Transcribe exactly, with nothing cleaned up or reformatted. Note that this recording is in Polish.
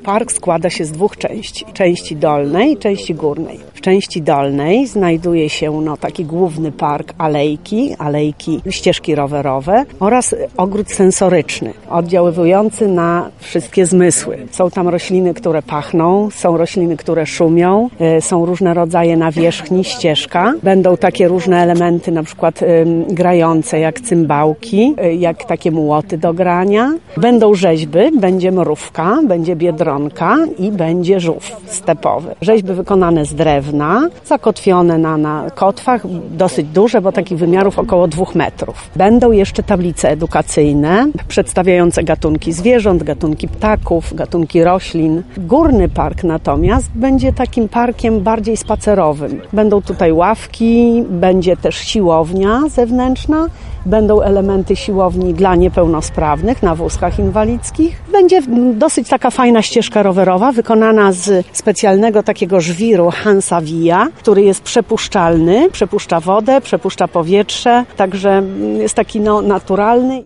Park składa się z dwóch części. Części dolnej i części górnej. W części dolnej znajduje się no, taki główny park alejki, alejki, ścieżki rowerowe oraz ogród sensoryczny, oddziaływujący na wszystkie zmysły. Są tam rośliny, które pachną, są rośliny, które szumią, są różne rodzaje nawierzchni, ścieżka. Będą takie różne elementy, na przykład ym, grające, jak cymbałki, y, jak takie młoty do grania. Będą rzeźby, będzie mrówka, będzie biedronka i będzie żółw stepowy. Rzeźby wykonane z drewna, zakotwione na, na kotwach, dosyć duże, bo takich wymiarów około dwóch metrów. Będą jeszcze tablice edukacyjne, przedstawiające gatunki zwierząt, gatunki ptaków, gatunki roślin. Górny park natomiast będzie takim parkiem bardziej spacerowym. Będą tutaj ławki, będzie też siłownia zewnętrzna, będą elementy siłowni dla niepełnosprawnych na wózkach inwalidzkich. Będzie dosyć taka fajna ścieżka rowerowa, wykonana z specjalnego takiego żwiru Hansa Via, który jest przepuszczalny, przepuszcza wodę, przepuszcza powietrze, także jest taki no, naturalny.